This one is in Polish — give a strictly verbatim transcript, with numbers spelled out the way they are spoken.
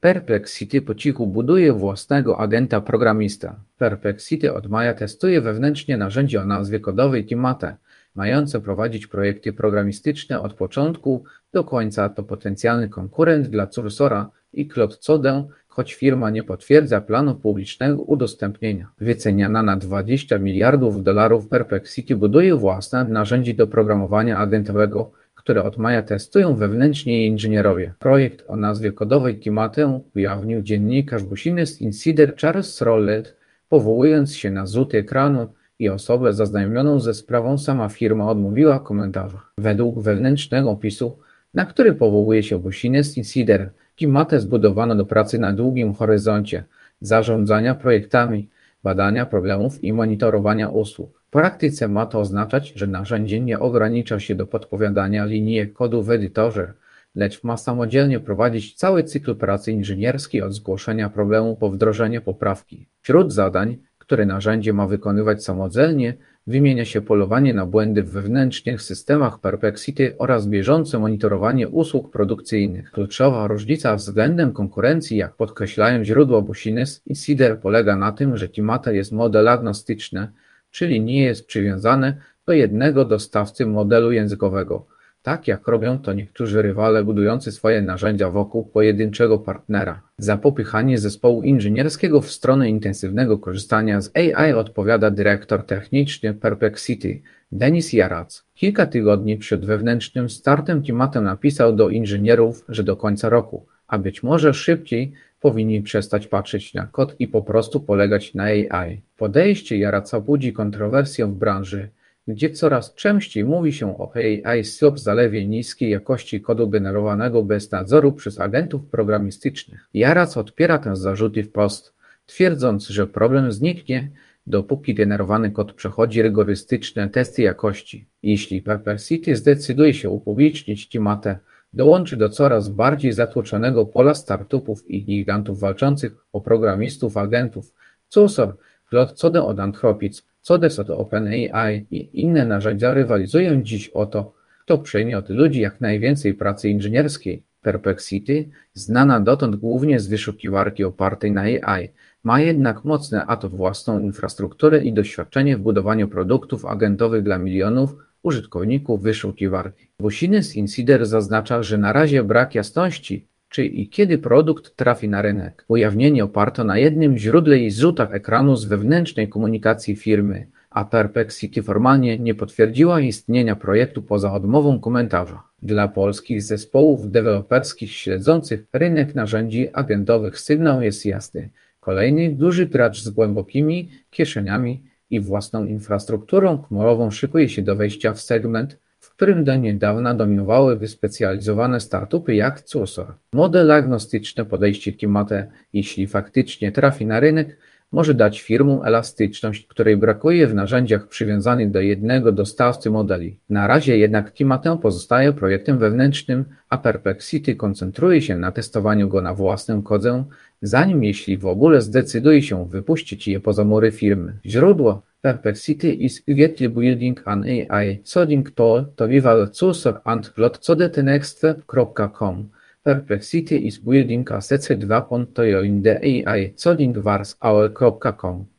Perplexity po cichu buduje własnego agenta programista. Perplexity od maja testuje wewnętrznie narzędzie o nazwie kodowej Timate, mające prowadzić projekty programistyczne od początku do końca. To potencjalny konkurent dla Cursora i Claude Code, choć firma nie potwierdza planów publicznego udostępnienia. Wyceniana na dwadzieścia miliardów dolarów, Perplexity buduje własne narzędzie do programowania agentowego, które od maja testują wewnętrzni jej inżynierowie. Projekt o nazwie kodowej Timate ujawnił dziennikarz Business Insider Charles Rowlett, powołując się na rzut ekranu i osobę zaznajomioną ze sprawą. Sama firma odmówiła komentarza. Według wewnętrznego opisu, na który powołuje się Business Insider, Timate zbudowano do pracy na długim horyzoncie, zarządzania projektami, badania problemów i monitorowania usług. W praktyce ma to oznaczać, że narzędzie nie ogranicza się do podpowiadania linijek kodu w edytorze, lecz ma samodzielnie prowadzić cały cykl pracy inżynierskiej od zgłoszenia problemu po wdrożenie poprawki. Wśród zadań, które narzędzie ma wykonywać samodzielnie, wymienia się polowanie na błędy w wewnętrznych systemach Perplexity oraz bieżące monitorowanie usług produkcyjnych. Kluczowa różnica względem konkurencji, jak podkreślają źródła Business Insider, polega na tym, że Timate jest model agnostyczny, czyli nie jest przywiązane do jednego dostawcy modelu językowego, tak jak robią to niektórzy rywale budujący swoje narzędzia wokół pojedynczego partnera. Za popychanie zespołu inżynierskiego w stronę intensywnego korzystania z A I odpowiada dyrektor techniczny Perplexity, Denis Yarac. Kilka tygodni przed wewnętrznym startem Timate napisał do inżynierów, że do końca roku, a być może szybciej, powinni przestać patrzeć na kod i po prostu polegać na A I. Podejście Yaraca budzi kontrowersję w branży, gdzie coraz częściej mówi się o A I w zalewie niskiej jakości kodu generowanego bez nadzoru przez agentów programistycznych. Yarac odpiera te zarzuty wprost, twierdząc, że problem zniknie, dopóki generowany kod przechodzi rygorystyczne testy jakości. Jeśli Perplexity zdecyduje się upublicznić Timate, dołączy do coraz bardziej zatłoczonego pola startupów i gigantów walczących o programistów, agentów. Cursor, Claude Code od Anthropic, Codes od OpenAI i inne narzędzia rywalizują dziś o to, kto przejmie od ludzi jak najwięcej pracy inżynierskiej. Perplexity, znana dotąd głównie z wyszukiwarki opartej na A I, ma jednak mocne a to własną infrastrukturę i doświadczenie w budowaniu produktów agentowych dla milionów użytkowników wyszukiwarki. Business Insider zaznacza, że na razie brak jasności, czy i kiedy produkt trafi na rynek. Ujawnienie oparto na jednym źródle i zrzutach ekranu z wewnętrznej komunikacji firmy, a Perplexity formalnie nie potwierdziła istnienia projektu poza odmową komentarza. Dla polskich zespołów deweloperskich śledzących rynek narzędzi agentowych sygnał jest jasny. Kolejny duży gracz z głębokimi kieszeniami i własną infrastrukturą chmurową szykuje się do wejścia w segment, w którym do niedawna dominowały wyspecjalizowane startupy jak Cursor. Model agnostyczne podejście Timate, jeśli faktycznie trafi na rynek, może dać firmom elastyczność, której brakuje w narzędziach przywiązanych do jednego dostawcy modeli. Na razie jednak Timate pozostaje projektem wewnętrznym, a Perplexity koncentruje się na testowaniu go na własnym kodze, zanim jeśli w ogóle zdecyduje się wypuścić je poza mury firmy. Źródło Perplexity is currently building an A I coding tool to rival Cursor and Claude Code next dot com. Perplexity is building a secret weapon to join the A I coding wars hour dot com.